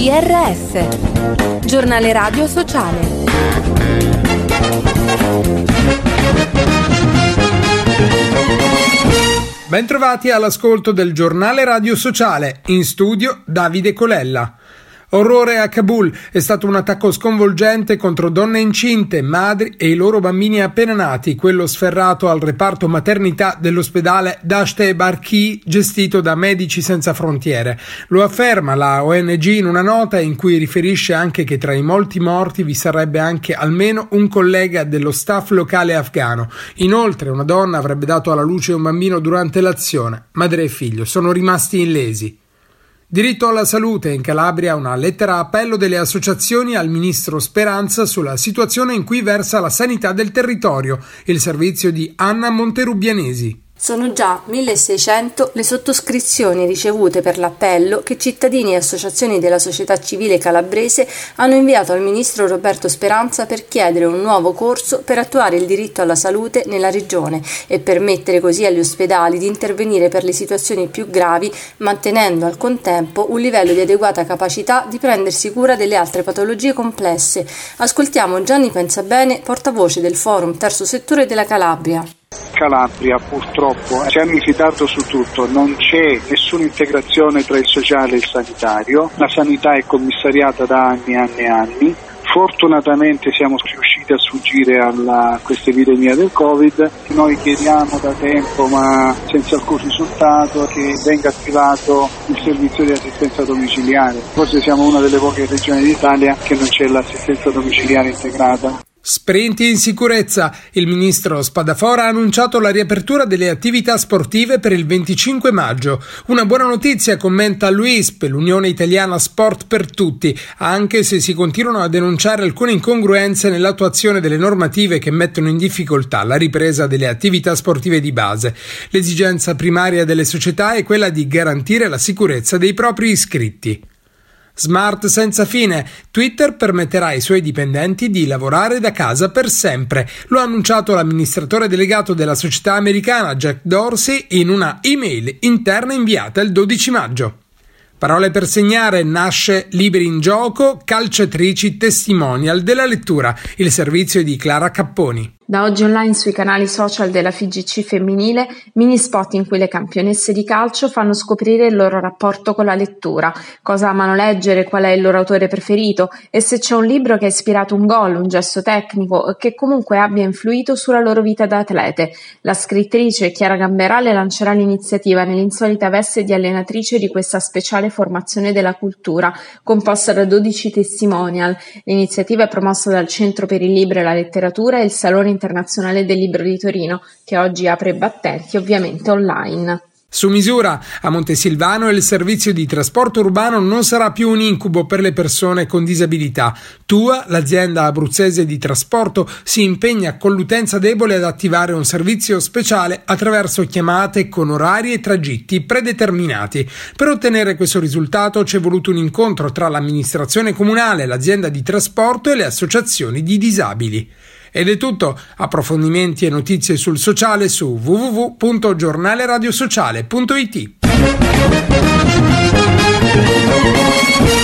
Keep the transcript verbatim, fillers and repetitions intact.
G R S, Giornale Radio Sociale. Bentrovati all'ascolto del Giornale Radio Sociale, in studio Davide Colella. Orrore a Kabul, è stato un attacco sconvolgente contro donne incinte, madri e i loro bambini appena nati, quello sferrato al reparto maternità dell'ospedale Dashte Barki gestito da Medici Senza Frontiere. Lo afferma la O N G in una nota in cui riferisce anche che tra i molti morti vi sarebbe anche almeno un collega dello staff locale afghano. Inoltre una donna avrebbe dato alla luce un bambino durante l'azione. Madre e figlio sono rimasti illesi. Diritto alla salute, in Calabria una lettera appello delle associazioni al ministro Speranza sulla situazione in cui versa la sanità del territorio, il servizio di Anna Monterubianesi. Sono già milleseicento le sottoscrizioni ricevute per l'appello che cittadini e associazioni della società civile calabrese hanno inviato al ministro Roberto Speranza per chiedere un nuovo corso per attuare il diritto alla salute nella regione e permettere così agli ospedali di intervenire per le situazioni più gravi, mantenendo al contempo un livello di adeguata capacità di prendersi cura delle altre patologie complesse. Ascoltiamo Gianni Pensabene, portavoce del Forum Terzo Settore della Calabria. Calabria purtroppo ci hanno rifiutato su tutto, non c'è nessuna integrazione tra il sociale e il sanitario, la sanità è commissariata da anni e anni e anni. Fortunatamente siamo riusciti a sfuggire a questa epidemia del Covid. Noi chiediamo da tempo, ma senza alcun risultato, che venga attivato il servizio di assistenza domiciliare. Forse siamo una delle poche regioni d'Italia che non c'è l'assistenza domiciliare integrata. Sprint in sicurezza. Il ministro Spadafora ha annunciato la riapertura delle attività sportive per il venticinque maggio. Una buona notizia, commenta l'U I S P, l'Unione Italiana Sport per Tutti, anche se si continuano a denunciare alcune incongruenze nell'attuazione delle normative che mettono in difficoltà la ripresa delle attività sportive di base. L'esigenza primaria delle società è quella di garantire la sicurezza dei propri iscritti. Smart senza fine. Twitter permetterà ai suoi dipendenti di lavorare da casa per sempre. Lo ha annunciato l'amministratore delegato della società americana Jack Dorsey in una email interna inviata il dodici maggio. Parole per segnare, nasce Liberi in Gioco, calciatrici testimonial della lettura, il servizio di Clara Capponi. Da oggi online sui canali social della F I G C femminile, mini spot in cui le campionesse di calcio fanno scoprire il loro rapporto con la lettura, cosa amano leggere, qual è il loro autore preferito e se c'è un libro che ha ispirato un gol, un gesto tecnico che comunque abbia influito sulla loro vita da atlete. La scrittrice Chiara Gamberale lancerà l'iniziativa nell'insolita veste di allenatrice di questa speciale formazione della cultura, composta da dodici testimonial. L'iniziativa è promossa dal Centro per il Libro e la Letteratura e il Salone Internazionale del Libro di Torino, che oggi apre i battenti ovviamente online. Su misura, a Montesilvano il servizio di trasporto urbano non sarà più un incubo per le persone con disabilità. Tua, l'azienda abruzzese di trasporto, si impegna con l'utenza debole ad attivare un servizio speciale attraverso chiamate con orari e tragitti predeterminati. Per ottenere questo risultato c'è voluto un incontro tra l'amministrazione comunale, l'azienda di trasporto e le associazioni di disabili. Ed è tutto. Approfondimenti e notizie sul sociale su w w w punto giornale radio sociale punto i t.